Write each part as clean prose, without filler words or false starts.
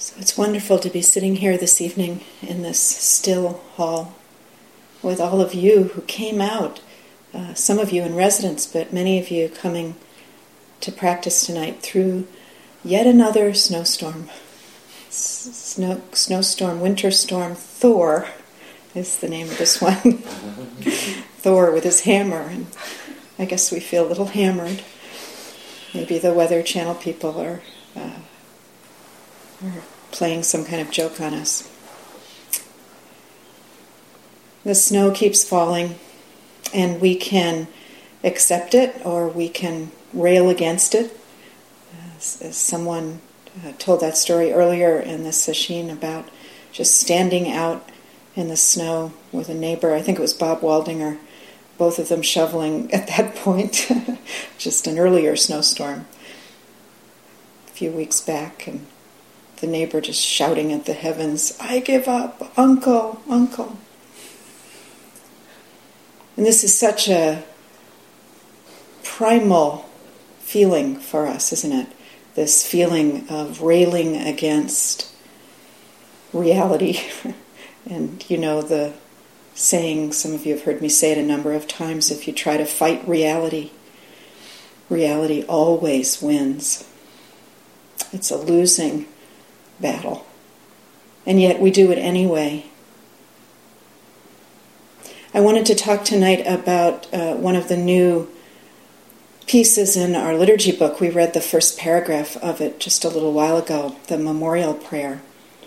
So it's wonderful to be sitting here this evening in this still hall with all of you who came out, some of you in residence, but many of you coming to practice tonight through yet another snowstorm. Snowstorm, winter storm, Thor is the name of this one. Thor with his hammer, and I guess we feel a little hammered. Maybe the Weather Channel people are playing some kind of joke on us. The snow keeps falling, and we can accept it or we can rail against it. As someone told that story earlier in the session about just standing out in the snow with a neighbor. I think it was Bob Waldinger, both of them shoveling at that point, just an earlier snowstorm a few weeks back, and the neighbor just shouting at the heavens, "I give up, Uncle, Uncle." And this is such a primal feeling for us, isn't it? This feeling of railing against reality. And you know the saying, some of you have heard me say it a number of times, if you try to fight reality, reality always wins. It's a losing battle. And yet we do it anyway. I wanted to talk tonight about one of the new pieces in our liturgy book. We read the first paragraph of it just a little while ago, the memorial prayer.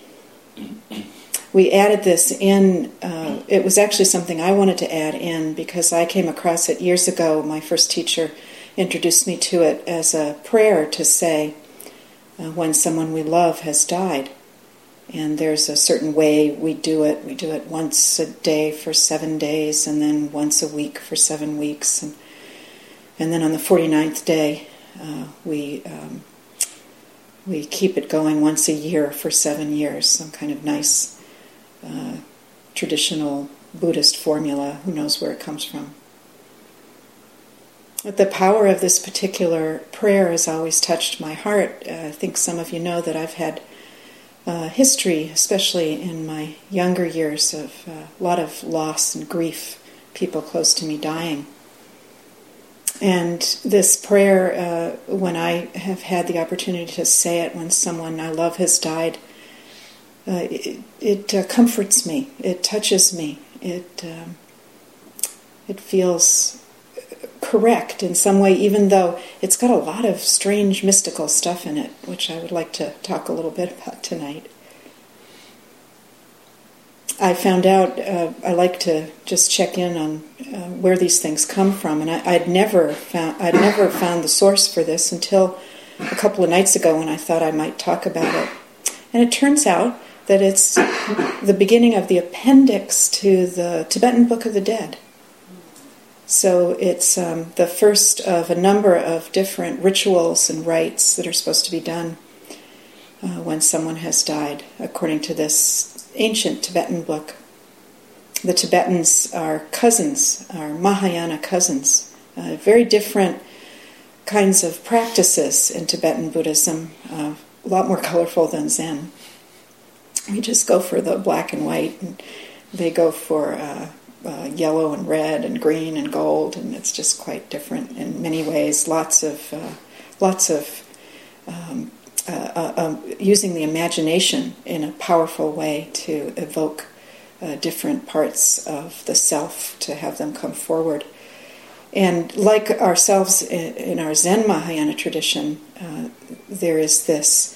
We added this in, it was actually something I wanted to add in because I came across it years ago. My first teacher introduced me to it as a prayer to say when someone we love has died. And there's a certain way we do it. We do it once a day for 7 days, and then once a week for 7 weeks. And then on the 49th day, we keep it going once a year for 7 years, some kind of nice traditional Buddhist formula. Who knows where it comes from? But the power of this particular prayer has always touched my heart. I think some of you know that I've had history, especially in my younger years, of a lot of loss and grief, people close to me dying. And this prayer, when I have had the opportunity to say it when someone I love has died, it comforts me. It touches me. It feels correct in some way, even though it's got a lot of strange mystical stuff in it, which I would like to talk a little bit about tonight. I found out, I like to just check in on where these things come from, and I'd never found the source for this until a couple of nights ago when I thought I might talk about it. And it turns out that it's the beginning of the appendix to the Tibetan Book of the Dead. So it's the first of a number of different rituals and rites that are supposed to be done when someone has died, according to this ancient Tibetan book. The Tibetans are cousins, are Mahayana cousins, very different kinds of practices in Tibetan Buddhism, a lot more colorful than Zen. We just go for the black and white, and they go for yellow and red and green and gold, and it's just quite different in many ways. Lots of using the imagination in a powerful way to evoke different parts of the self, to have them come forward. And like ourselves in our Zen Mahayana tradition, there is this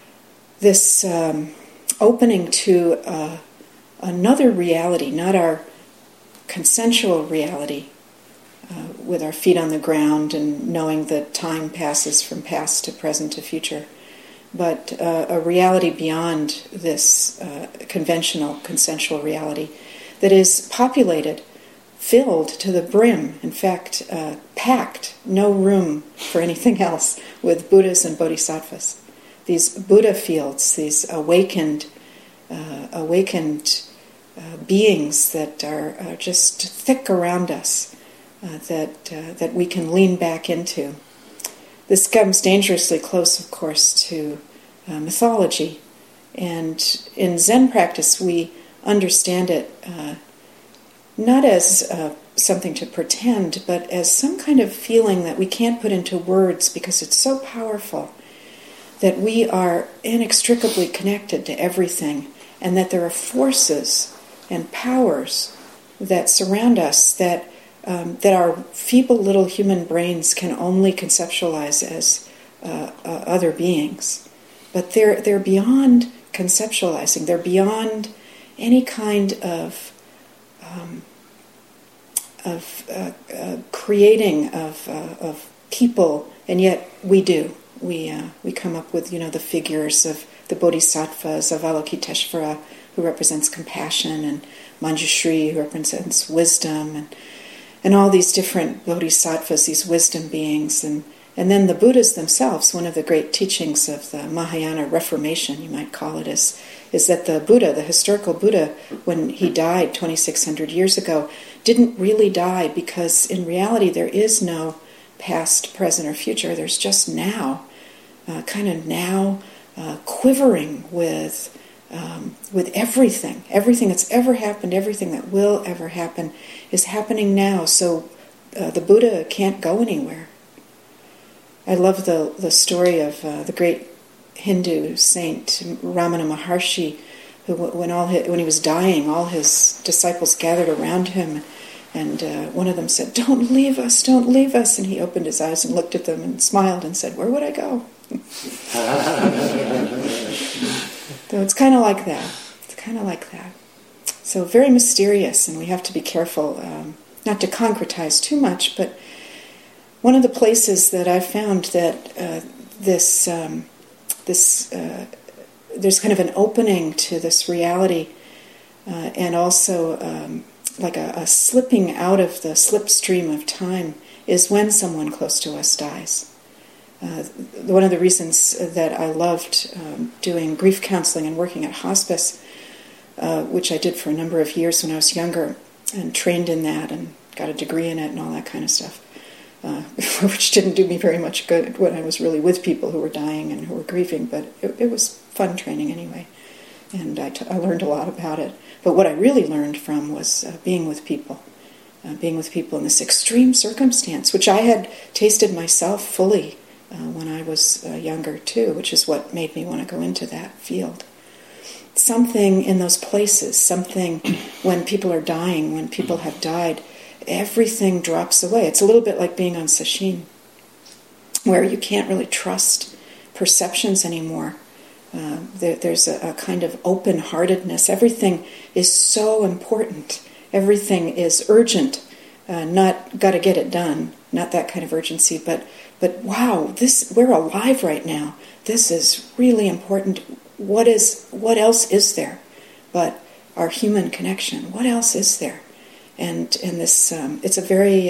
opening to another reality, not our consensual reality, with our feet on the ground and knowing that time passes from past to present to future, but a reality beyond this conventional consensual reality that is populated, filled to the brim, in fact, packed, no room for anything else, with Buddhas and Bodhisattvas. These Buddha fields, these awakened beings that are just thick around us, that we can lean back into. This comes dangerously close, of course, to mythology And in Zen practice, we understand it not as something to pretend, but as some kind of feeling that we can't put into words because it's so powerful, that we are inextricably connected to everything, and that there are forces and powers that surround us that our feeble little human brains can only conceptualize as other beings. But they're beyond conceptualizing. They're beyond any kind of creating of people, and yet we do. We come up with the figures of the bodhisattvas, of Avalokiteshvara, who represents compassion, and Manjushri, who represents wisdom, and all these different bodhisattvas, these wisdom beings, and then the Buddhas themselves. One of the great teachings of the Mahayana Reformation, you might call it, is that the Buddha, the historical Buddha, when he died 2,600 years ago, didn't really die, because in reality there is no past, present, or future. There's just now, quivering with everything that's ever happened, everything that will ever happen is happening now. So the Buddha can't go anywhere. I love the story of the great Hindu saint Ramana Maharshi, who when he was dying, all his disciples gathered around him, and one of them said, "Don't leave us, don't leave us." And he opened his eyes and looked at them and smiled and said, "Where would I go?" So it's kind of like that. It's kind of like that. So very mysterious, and we have to be careful not to concretize too much. But one of the places that I found that there's kind of an opening to this reality, and also like a slipping out of the slipstream of time, is when someone close to us dies. One of the reasons that I loved doing grief counseling and working at hospice, which I did for a number of years when I was younger, and trained in that and got a degree in it and all that kind of stuff, which didn't do me very much good when I was really with people who were dying and who were grieving, but it was fun training anyway, and I learned a lot about it. But what I really learned from was being with people in this extreme circumstance, which I had tasted myself fully when I was younger too, which is what made me want to go into that field. Something in those places, something when people are dying, when people have died, everything drops away. It's a little bit like being on sesshin, where you can't really trust perceptions anymore. There's a kind of open-heartedness. Everything is so important. Everything is urgent. Not got to get it done. Not that kind of urgency, but wow, we're alive right now. This is really important. What else is there but our human connection? What else is there? And this, it's a very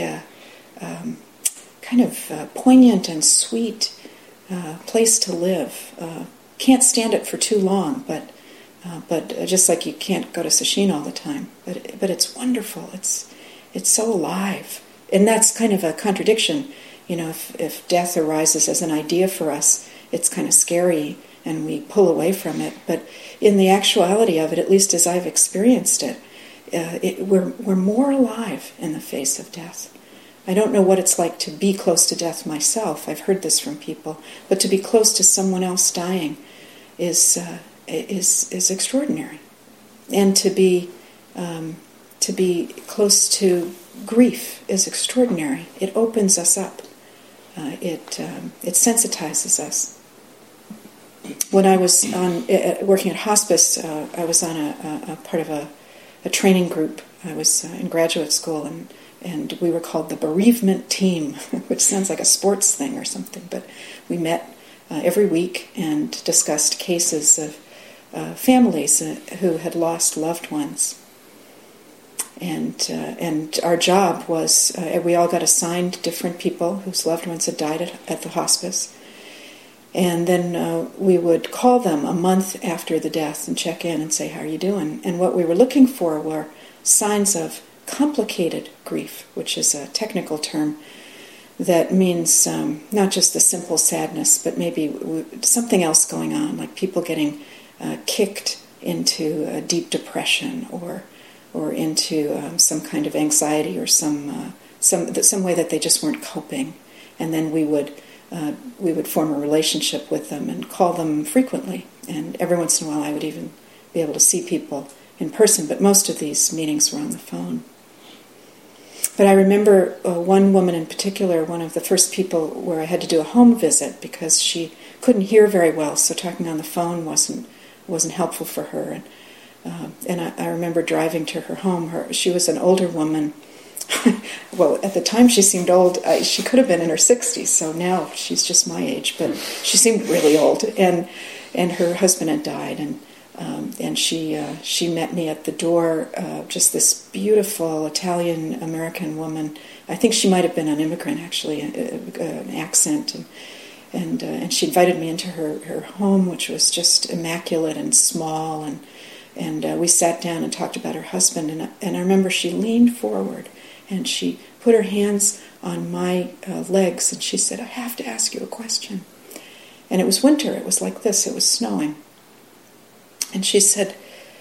kind of poignant and sweet place to live. Can't stand it for too long, but just like you can't go to sesshin all the time. But it's wonderful. It's so alive, and that's kind of a contradiction. If death arises as an idea for us, it's kind of scary, and we pull away from it. But in the actuality of it, at least as I've experienced it, we're more alive in the face of death. I don't know what it's like to be close to death myself. I've heard this from people, but to be close to someone else dying is extraordinary, and to be close to grief is extraordinary. It opens us up. It sensitizes us. When I was working at hospice, I was on a part of a training group. I was in graduate school, and we were called the bereavement team, which sounds like a sports thing or something. But we met every week and discussed cases of families who had lost loved ones. And our job was, we all got assigned different people whose loved ones had died at the hospice. And then we would call them a month after the death and check in and say, "How are you doing?" And what we were looking for were signs of complicated grief, which is a technical term that means not just the simple sadness, but maybe something else going on, like people getting kicked into a deep depression or into some kind of anxiety or some way that they just weren't coping, and then we would form a relationship with them and call them frequently, and every once in a while I would even be able to see people in person, but most of these meetings were on the phone. But I remember one woman in particular, one of the first people where I had to do a home visit because she couldn't hear very well, so talking on the phone wasn't helpful for her. And I remember driving to her home. She was an older woman. Well, at the time she seemed old. She could have been in her 60s, so now she's just my age. But she seemed really old, and her husband had died, and she met me at the door. Just this beautiful Italian-American woman. I think she might have been an immigrant, actually, an accent, and she invited me into her home, which was just immaculate and small, and we sat down and talked about her husband, and I remember she leaned forward and she put her hands on my legs and she said, "I have to ask you a question." And it was winter, it was like this, it was snowing. And she said,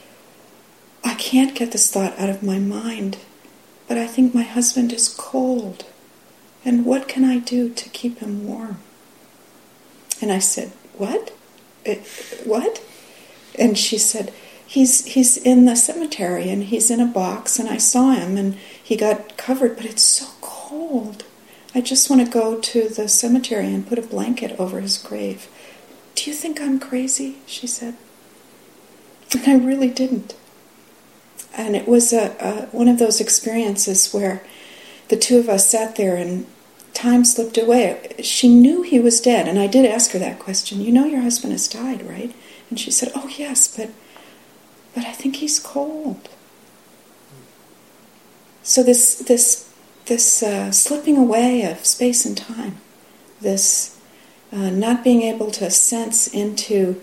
"I can't get this thought out of my mind, but I think my husband is cold, and what can I do to keep him warm?" And I said, "What? What?" And she said, He's in the cemetery, and he's in a box, and I saw him, and he got covered, but it's so cold. I just want to go to the cemetery and put a blanket over his grave. Do you think I'm crazy?" she said. And I really didn't. And it was one of those experiences where the two of us sat there and time slipped away. She knew he was dead, and I did ask her that question. "You know your husband has died, right?" And she said, "Oh, yes, but I think he's cold." So this slipping away of space and time, this not being able to sense into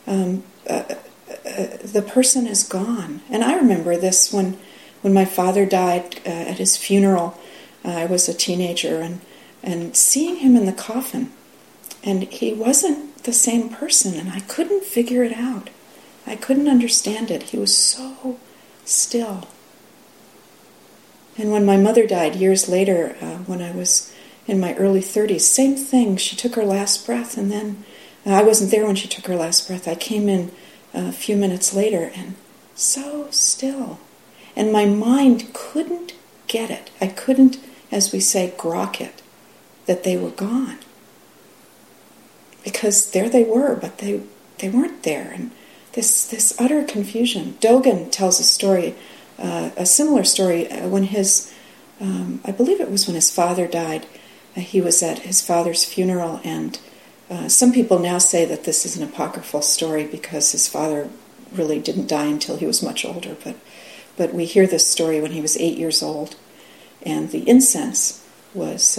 the person is gone. And I remember this when my father died at his funeral. I was a teenager, and seeing him in the coffin, and he wasn't the same person, and I couldn't figure it out. I couldn't understand it. He was so still. And when my mother died years later, when I was in my early 30s, same thing. She took her last breath, and then I wasn't there when she took her last breath. I came in a few minutes later, and so still. And my mind couldn't get it. I couldn't, as we say, grok it, that they were gone. Because there they were, but they weren't there. And this utter confusion. Dogen tells a story, a similar story, when I believe it was when his father died. He was at his father's funeral, and some people now say that this is an apocryphal story because his father really didn't die until he was much older. But we hear this story when he was 8 years old, and the incense was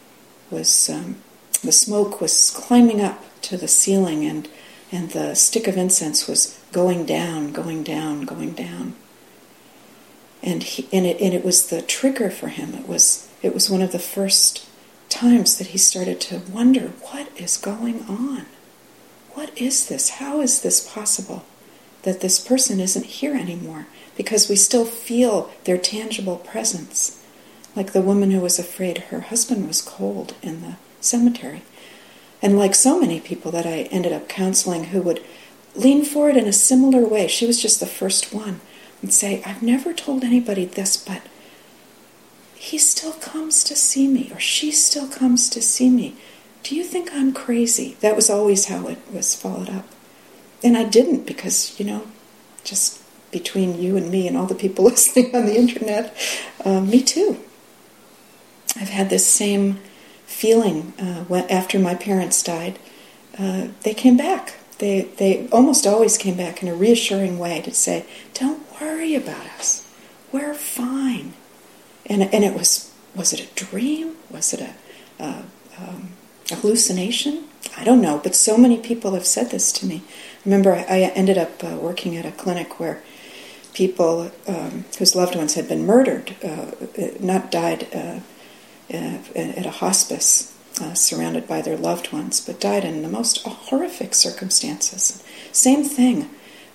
the smoke was climbing up to the ceiling, and the stick of incense was going down, going down, going down. And it was the trigger for him. It was one of the first times that he started to wonder, what is going on? What is this? How is this possible that this person isn't here anymore? Because we still feel their tangible presence. Like the woman who was afraid her husband was cold in the cemetery. And like so many people that I ended up counseling who would lean forward in a similar way, she was just the first one, and say, "I've never told anybody this, but he still comes to see me, or she still comes to see me. Do you think I'm crazy?" That was always how it was followed up. And I didn't, because, just between you and me and all the people listening on the internet, me too. I've had this same feeling after my parents died. They came back. They almost always came back in a reassuring way to say, "Don't worry about us. We're fine." And it was it a dream? Was it a hallucination? I don't know, but so many people have said this to me. Remember, I ended up working at a clinic where people whose loved ones had been murdered, not died at a hospice, surrounded by their loved ones, but died in the most horrific circumstances. Same thing.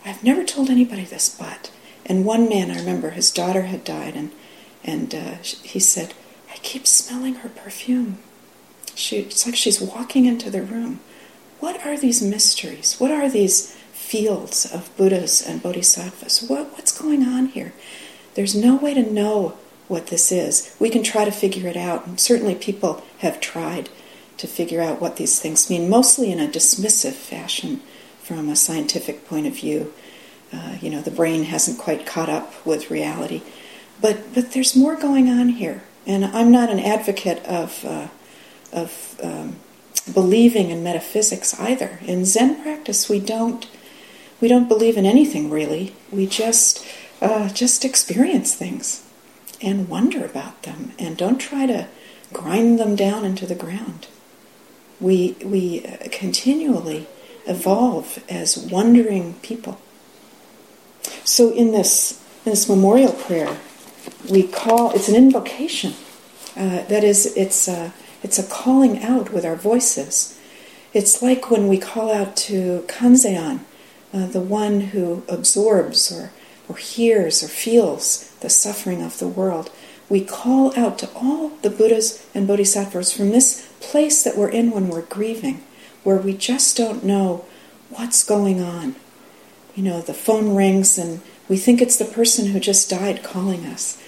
I've never told anybody this, but. And one man, I remember, his daughter had died, and he said, I keep smelling her perfume. It's like she's walking into the room. What are these mysteries? What are these fields of Buddhas and Bodhisattvas? What's going on here? There's no way to know what this is. We can try to figure it out, and certainly people have tried to figure out what these things mean, mostly in a dismissive fashion from a scientific point of view. The brain hasn't quite caught up with reality. But there's more going on here. And I'm not an advocate of believing in metaphysics either. In Zen practice, we don't believe in anything really. We just experience things and wonder about them, and don't try to grind them down into the ground. We continually evolve as wondering people. So in this memorial prayer, it's an invocation. That is, it's a calling out with our voices. It's like when we call out to Kanzeon, the one who absorbs or hears or feels the suffering of the world. We call out to all the Buddhas and Bodhisattvas from this place that we're in when we're grieving, where we just don't know what's going on. The phone rings and we think it's the person who just died calling us.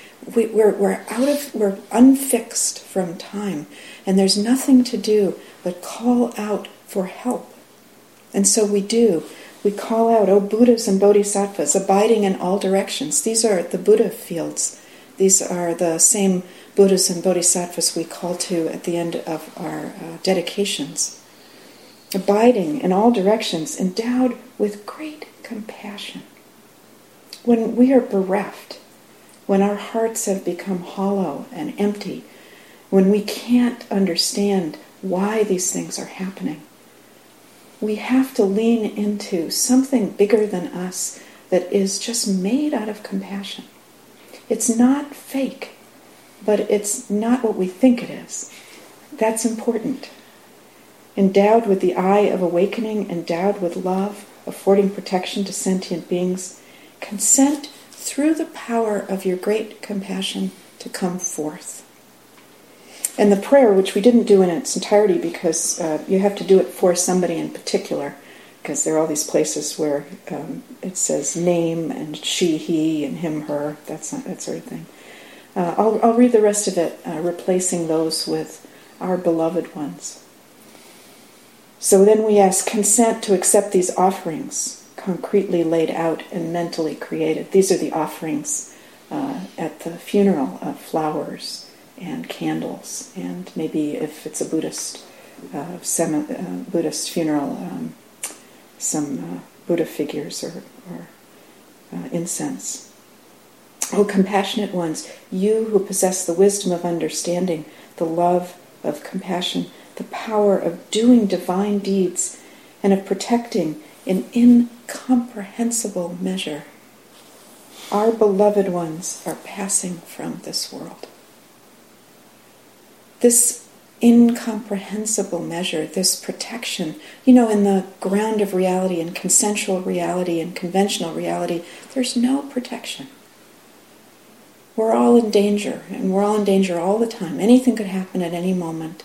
We're unfixed from time, and there's nothing to do but call out for help. And so we do. We call out, O Buddhas and Bodhisattvas, abiding in all directions. These are the Buddha fields. These are the same Buddhas and Bodhisattvas we call to at the end of our dedications. Abiding in all directions, endowed with great compassion. When we are bereft, when our hearts have become hollow and empty, when we can't understand why these things are happening, we have to lean into something bigger than us that is just made out of compassion. It's not fake, but it's not what we think it is. That's important. Endowed with the eye of awakening, endowed with love, affording protection to sentient beings, consent through the power of your great compassion to come forth. And the prayer, which we didn't do in its entirety because you have to do it for somebody in particular, because there are all these places where it says name and she, he, and him, her, that sort of thing. I'll read the rest of it, replacing those with our beloved ones. So then we ask consent to accept these offerings, concretely laid out and mentally created. These are the offerings at the funeral of flowers and candles, and maybe if it's a Buddhist Buddhist funeral, some Buddha figures or incense. O compassionate ones, you who possess the wisdom of understanding, the love of compassion, the power of doing divine deeds, and of protecting in incomprehensible measure. Our beloved ones are passing from this world. This incomprehensible measure, this protection, in the ground of reality and consensual reality and conventional reality, there's no protection. We're all in danger, and we're all in danger all the time. Anything could happen at any moment.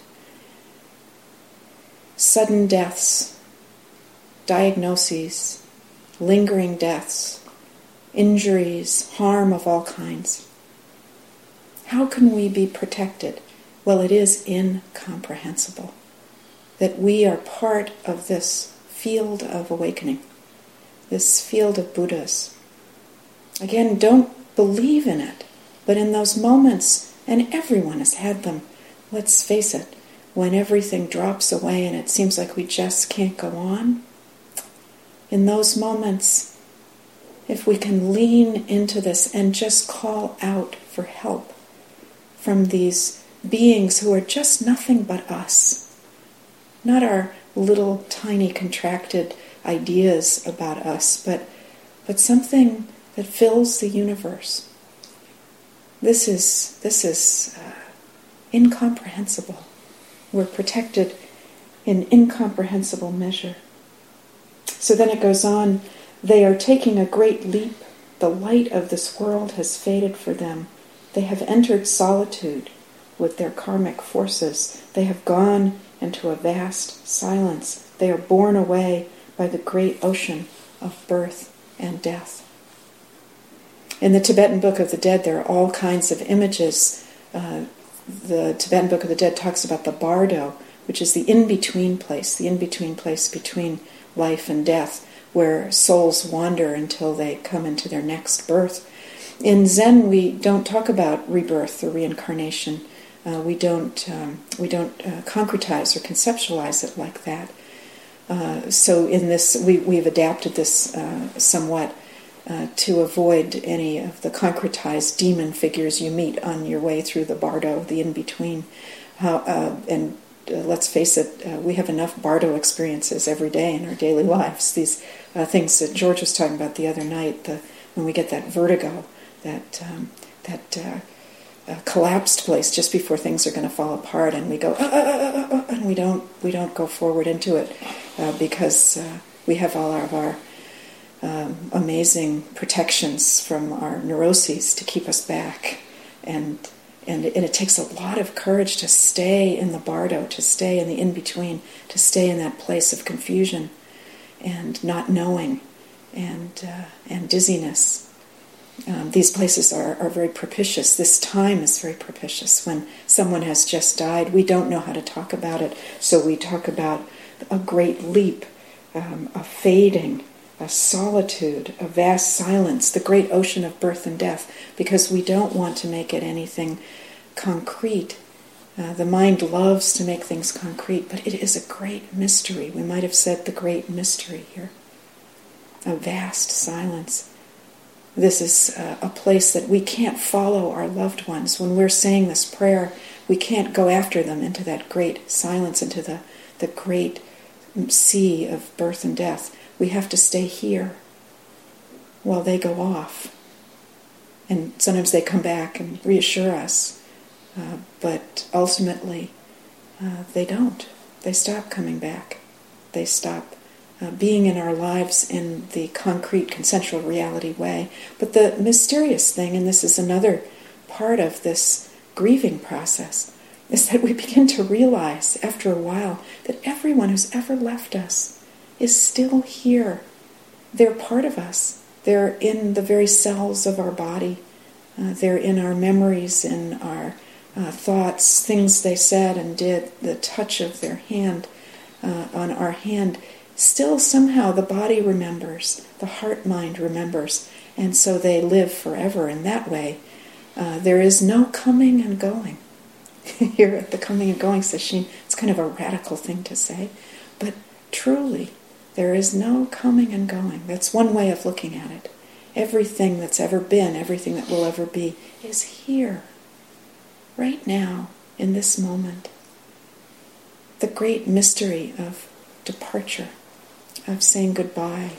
Sudden deaths, diagnoses, lingering deaths, injuries, harm of all kinds. How can we be protected? Well, it is incomprehensible that we are part of this field of awakening, this field of Buddhas. Again, don't believe in it, but in those moments, and everyone has had them, let's face it, when everything drops away and it seems like we just can't go on, in those moments, if we can lean into this and just call out for help from these beings who are just nothing but us, not our little tiny contracted ideas about us, but something that fills the universe. This is incomprehensible. We're protected in incomprehensible measure. So then it goes on, They are taking a great leap. The light of this world has faded for them. They have entered solitude with their karmic forces. They have gone into a vast silence. They are borne away by the great ocean of birth and death. In the Tibetan Book of the Dead, there are all kinds of images. The Tibetan Book of the Dead talks about the bardo, which is the in-between place between life and death, where souls wander until they come into their next birth. In Zen, we don't talk about rebirth or reincarnation. We don't concretize or conceptualize it like that. So in this, we've adapted this somewhat to avoid any of the concretized demon figures you meet on your way through the bardo, the in-between. Let's face it, we have enough bardo experiences every day in our daily lives. These things that George was talking about the other night, when we get that vertigo, that collapsed place just before things are going to fall apart, and we go, and we don't go forward into it because we have all of our amazing protections from our neuroses to keep us back, and it takes a lot of courage to stay in the bardo, to stay in the in-between, to stay in that place of confusion and not knowing and dizziness. These places are very propitious. This time is very propitious. When someone has just died, we don't know how to talk about it, so we talk about a great leap, a fading, a solitude, a vast silence, the great ocean of birth and death, because we don't want to make it anything concrete. The mind loves to make things concrete, but it is a great mystery. We might have said the great mystery here. A vast silence. This is a place that we can't follow our loved ones. When we're saying this prayer, we can't go after them into that great silence, into the great sea of birth and death. We have to stay here while they go off. And sometimes they come back and reassure us. But ultimately, they don't. They stop coming back. They stop being in our lives in the concrete, consensual reality way. But the mysterious thing, and this is another part of this grieving process, is that we begin to realize after a while that everyone who's ever left us is still here. They're part of us. They're in the very cells of our body. They're in our memories, in our thoughts, things they said and did, the touch of their hand on our hand. Still somehow the body remembers, the heart-mind remembers, and so they live forever in that way. There is no coming and going. Here at the coming and going session, it's kind of a radical thing to say, but truly, there is no coming and going. That's one way of looking at it. Everything that's ever been, everything that will ever be, is here, right now, in this moment. The great mystery of departure, of saying goodbye.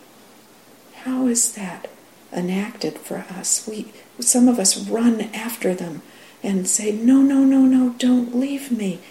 How is that enacted for us? Some of us run after them and say, no, no, no, no, don't leave me.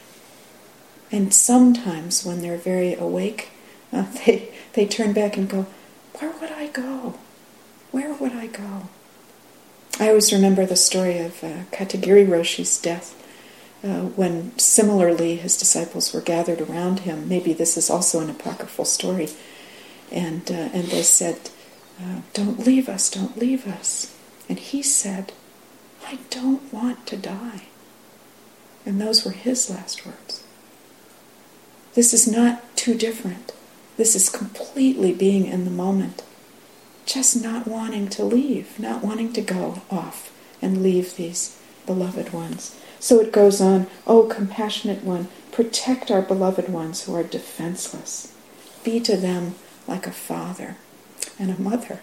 And sometimes when they're very awake, they turn back and go, where would I go? Where would I go? I always remember the story of Katagiri Roshi's death, when similarly his disciples were gathered around him. Maybe this is also an apocryphal story. And they said, don't leave us, don't leave us. And he said, I don't want to die. And those were his last words. This is not too different. This is completely being in the moment. Just not wanting to leave, not wanting to go off and leave these beloved ones. So it goes on, oh, compassionate one, protect our beloved ones who are defenseless. Be to them like a father and a mother.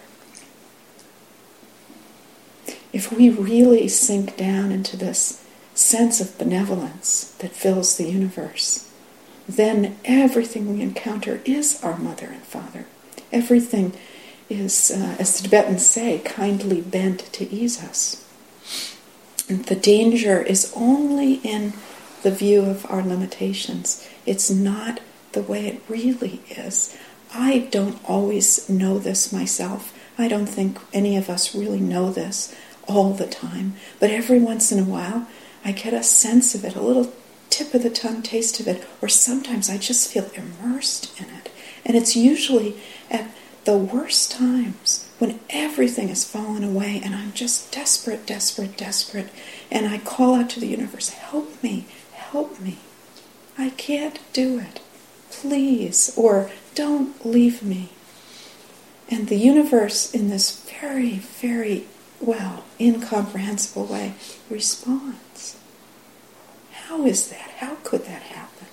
If we really sink down into this sense of benevolence that fills the universe, then everything we encounter is our mother and father. Everything is, as the Tibetans say, kindly bent to ease us. And the danger is only in the view of our limitations. It's not the way it really is. I don't always know this myself. I don't think any of us really know this all the time. But every once in a while, I get a sense of it, a little tip of the tongue taste of it, or sometimes I just feel immersed in it. And it's usually at the worst times when everything has fallen away and I'm just desperate, desperate, desperate. And I call out to the universe, help me, help me. I can't do it. Please, or don't leave me. And the universe, in this very, very, incomprehensible way, responds. How is that? How could that happen?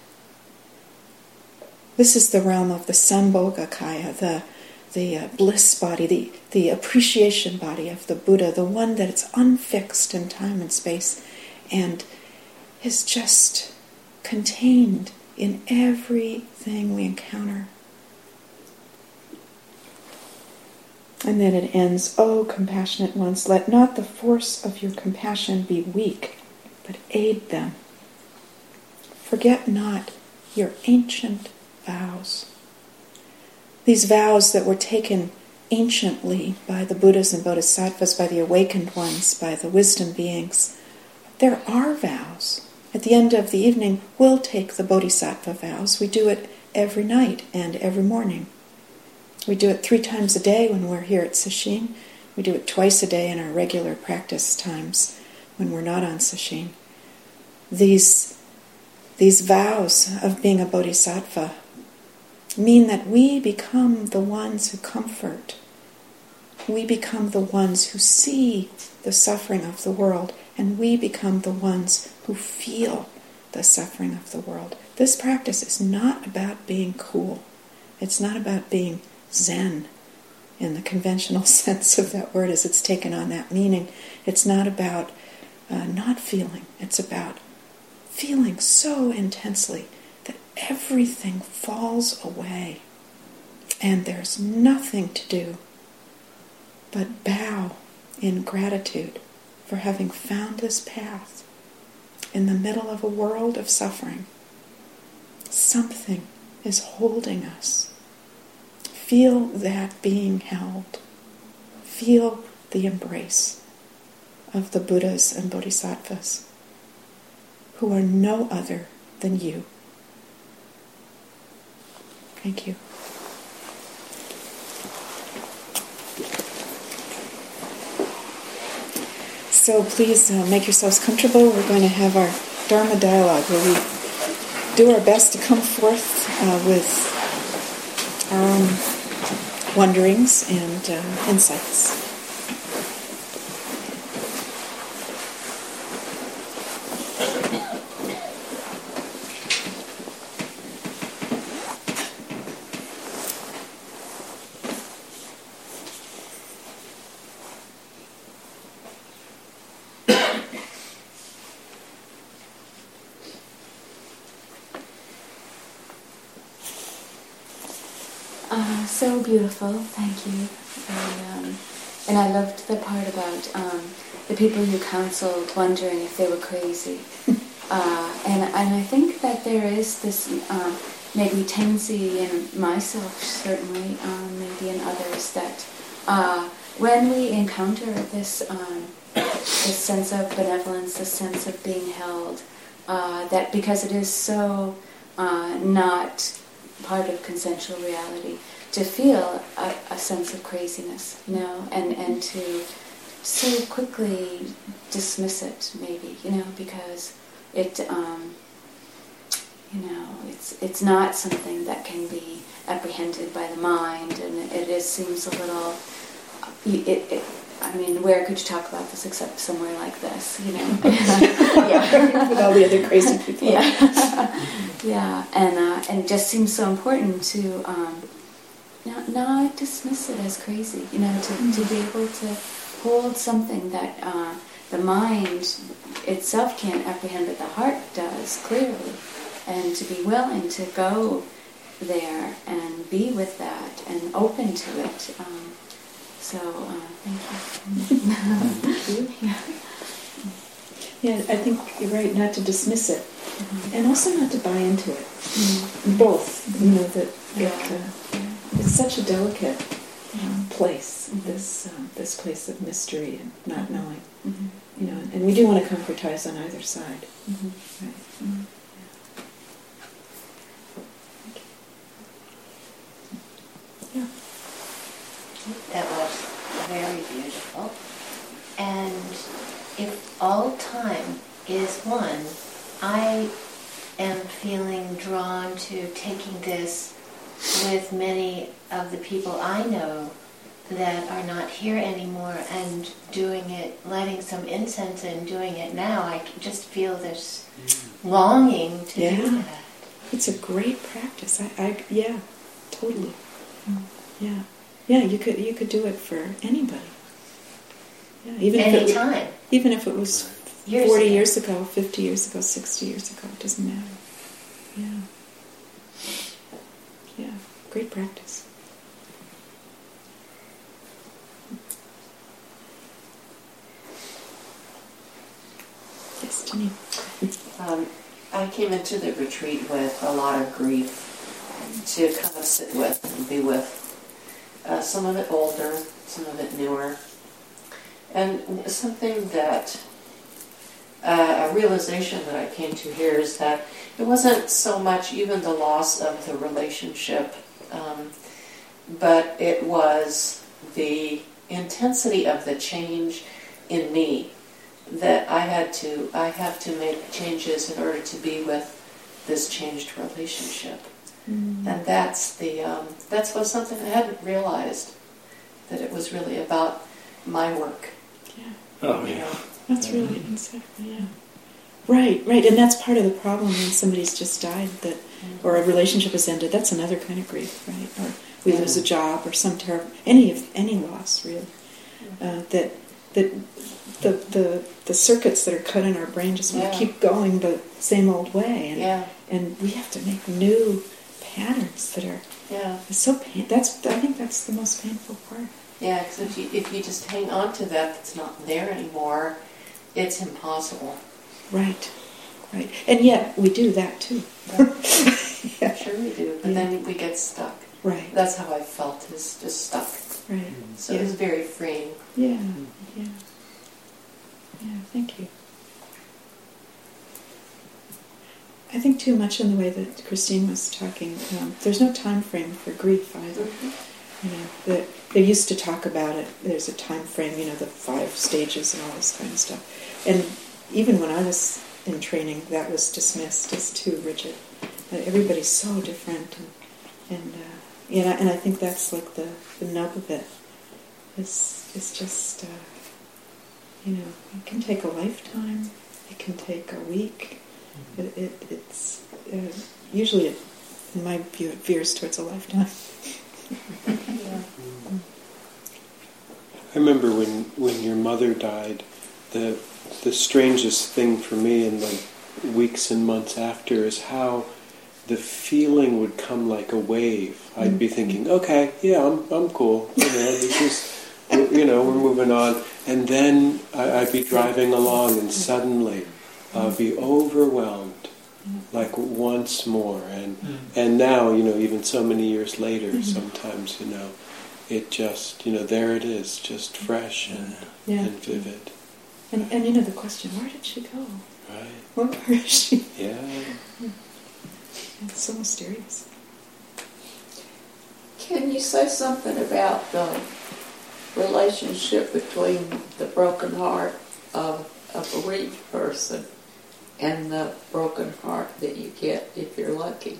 This is the realm of the Sambhogakaya, the bliss body, the appreciation body of the Buddha, the one that is unfixed in time and space and is just contained in everything we encounter. And then it ends, O compassionate ones, let not the force of your compassion be weak, but aid them. Forget not your ancient vows. These vows that were taken anciently by the Buddhas and Bodhisattvas, by the awakened ones, by the wisdom beings, they're our vows. At the end of the evening, we'll take the Bodhisattva vows. We do it every night and every morning. We do it 3 times a day when we're here at Sesshin. We do it twice a day in our regular practice times when we're not on Sesshin. These vows of being a Bodhisattva mean that we become the ones who comfort. We become the ones who see the suffering of the world, and we become the ones who feel the suffering of the world. This practice is not about being cool. It's not about being Zen in the conventional sense of that word as it's taken on that meaning. It's not about not feeling. It's about feeling so intensely that everything falls away and there's nothing to do but bow in gratitude for having found this path in the middle of a world of suffering. Something is holding us. Feel that being held. Feel the embrace of the Buddhas and Bodhisattvas, who are no other than you. Thank you. So please make yourselves comfortable. We're going to have our Dharma dialogue where we do our best to come forth with our own wonderings and insights. So beautiful, thank you. And I loved the part about the people you counseled wondering if they were crazy. And I think that there is this maybe tendency in myself, certainly, maybe in others, that when we encounter this sense of benevolence, this sense of being held, that because it is so not part of consensual reality, to feel a sense of craziness, and to so quickly dismiss it, maybe, because it, it's not something that can be apprehended by the mind, and it seems a little, where could you talk about this except somewhere like this, Yeah, with all the other crazy people. Yeah, yeah, and it just seems so important to not dismiss it as crazy, to be able to hold something that the mind itself can't apprehend, but the heart does, clearly, and to be willing to go there and be with that and open to it. Thank you. Thank you. Yeah, I think you're right, not to dismiss it, and also not to buy into it. Both, such a delicate place, this place of mystery and not knowing. You know, and we do want to concretize on either side. Right. Yeah. That was very beautiful. And if all time is one, I am feeling drawn to taking this with many of the people I know that are not here anymore and doing it, lighting some incense and doing it now. I can just feel this longing to do that. It's a great practice. I totally. Yeah. Yeah, you could do it for anybody. Yeah, even if it was 40 years ago, 50 years ago, 60 years ago, it doesn't matter. Yeah. Yeah, great practice. Yes, Janine. I came into the retreat with a lot of grief to kind of sit with and be with. Some of it older, some of it newer. And something that, a realization that I came to here is that it wasn't so much even the loss of the relationship, but it was the intensity of the change in me that I have to make changes in order to be with this changed relationship. And that's was something I hadn't realized, that it was really about my work. Yeah. Oh, yeah. That's really insightful, yeah. Right, and that's part of the problem when somebody's just died, or a relationship has ended. That's another kind of grief, right? Or we lose a job, or some terrible, any loss, really. That the circuits that are cut in our brain just want to keep going the same old way, and we have to make new patterns that are so pain. I think that's the most painful part. Yeah, because if you just hang on to that's not there anymore, it's impossible. Right. And yet we do that too. Yeah. Sure we do, but then we get stuck. Right. That's how I felt, is just stuck. Right. So it was very freeing. Yeah, thank you. I think too much in the way that Christine was talking, there's no time frame for grief either. You know, they used to talk about it, there's a time frame, the 5 stages and all this kind of stuff. And even when I was in training, that was dismissed as too rigid. Everybody's so different, and I think that's like the nub of it. It's just, it can take a lifetime, it can take a week. It's usually, in my view, it veers towards a lifetime. I remember when your mother died, the strangest thing for me in the weeks and months after is how the feeling would come like a wave. I'd be thinking, okay, yeah, I'm cool. This is, we're moving on. And then I'd be driving along and suddenly be overwhelmed, like once more. And now, even so many years later, sometimes, it just, there it is, just fresh and vivid. And the question, where did she go? Right. Where is she? Yeah. It's so mysterious. Can you say something about the relationship between the broken heart of a bereaved person and the broken heart that you get if you're lucky?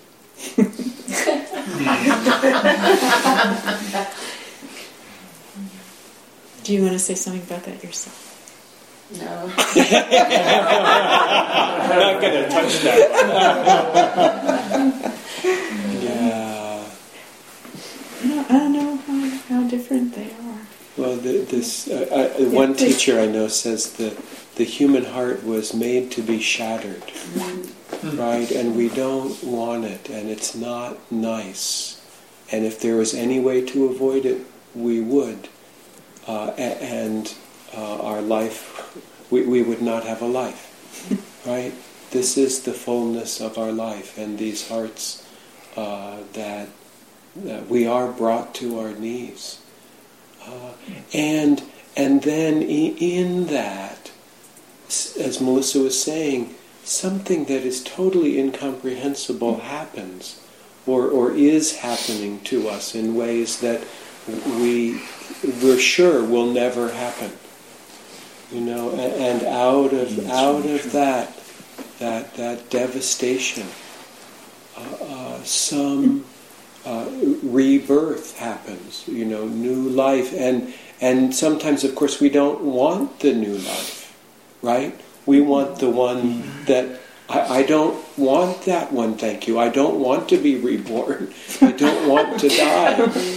Do you want to say something about that yourself? No. I'm not going to touch that one. Yeah. I don't know how different they are. Well, one teacher I know says that the human heart was made to be shattered, right? And we don't want it, and it's not nice. And if there was any way to avoid it, we would. Our life, we would not have a life, right? This is the fullness of our life, and these hearts that we are brought to our knees. And then in that, as Melissa was saying, something that is totally incomprehensible happens, or is happening to us in ways that we're sure will never happen. And out of that devastation, some rebirth happens. New life, and sometimes, of course, we don't want the new life, right? We want the one that I don't want that one. Thank you. I don't want to be reborn. I don't want to die.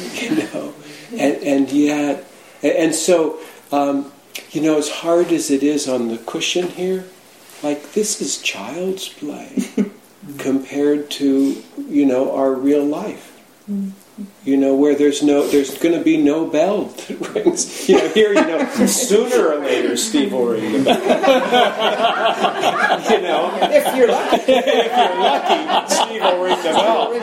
And yet, and so. As hard as it is on the cushion here, this is child's play compared to, our real life. Where there's going to be no bell that rings. Here, sooner or later Steve will ring the bell. If you're lucky. Steve will ring the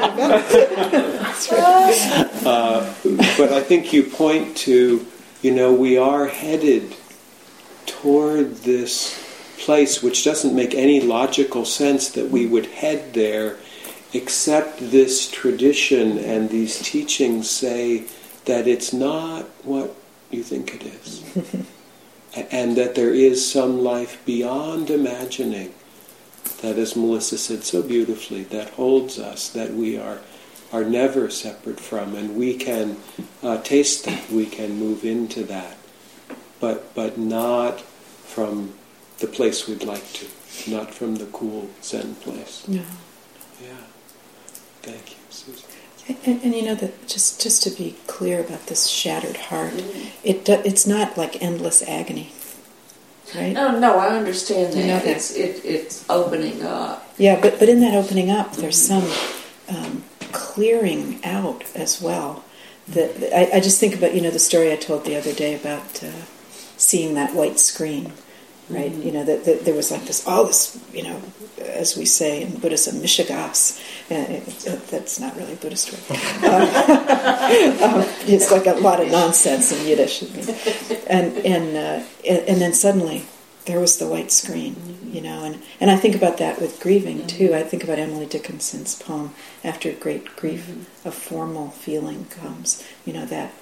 bell. But I think you point to, we are headed toward this place which doesn't make any logical sense that we would head there, except this tradition and these teachings say that it's not what you think it is. And that there is some life beyond imagining, that, as Melissa said so beautifully, that holds us, that we are never separate from, and we can taste that, we can move into that, but not from the place we'd like to, not from the cool Zen place. No. Yeah. Thank you, Susan. And that just to be clear about this shattered heart, it's not like endless agony, right? No, I understand that. You know that. It's opening up. Yeah, but in that opening up, there's some clearing out as well. I just think about the story I told the other day about seeing that white screen, right? Mm-hmm. That there was all this, as we say in Buddhism, mishigas. That's not really a Buddhist word. It's like a lot of nonsense in Yiddish, and then suddenly there was the white screen, and I think about that with grieving too. I think about Emily Dickinson's poem, "After great grief, a formal feeling comes." That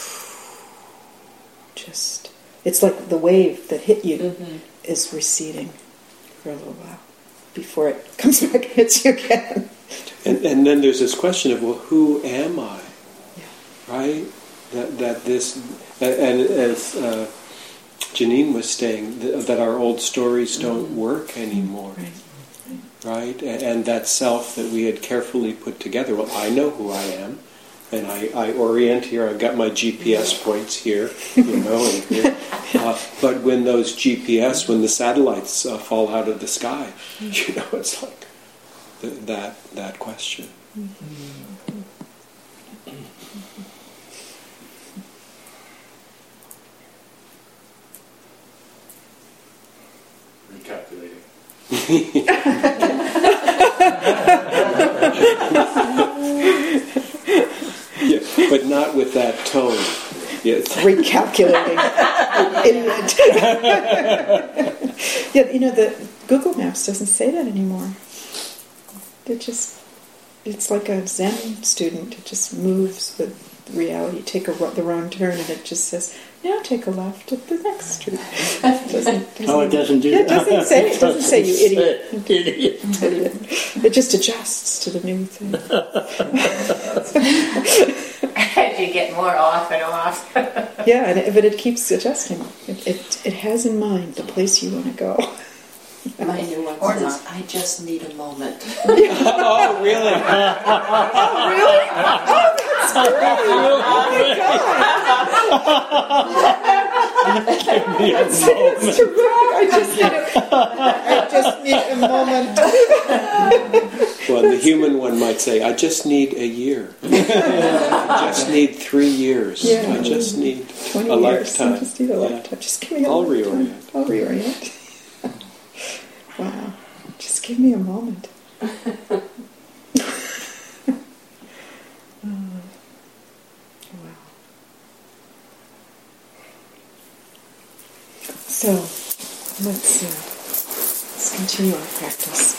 just, it's like the wave that hit you is receding for a little while before it comes back and hits you again. And then there's this question of, well, who am I? Yeah. Right? That this, and as Janine was saying, that our old stories don't work anymore. Right? And that self that we had carefully put together, well, I know who I am, and I orient here, I've got my GPS points here, and here. But when those GPS, when the satellites fall out of the sky, it's like that question. Recalculating. Yeah, but not with that tone. Yes. Recalculating. Idiot. The Google Maps doesn't say that anymore. It's like a Zen student. It just moves with reality. You take the wrong turn and it just says, now take a left at the next street. It doesn't do that. It doesn't say you idiot. It just adjusts to the new thing. As you get more off and off. Yeah, but it keeps adjusting. It has in mind the place you want to go. My new one Or says, I just need a moment. Oh, really? Oh, really? Oh, that's great! Oh, my God! That's terrific. I just need a moment. Well, the human one might say, I just need a year. I just need 3 years. Yeah. I just need 20 a years. lifetime. I just need a lifetime. Just give me a I'll lifetime. reorient. I'll reorient. Wow. Just give me a moment. So let's continue our practice.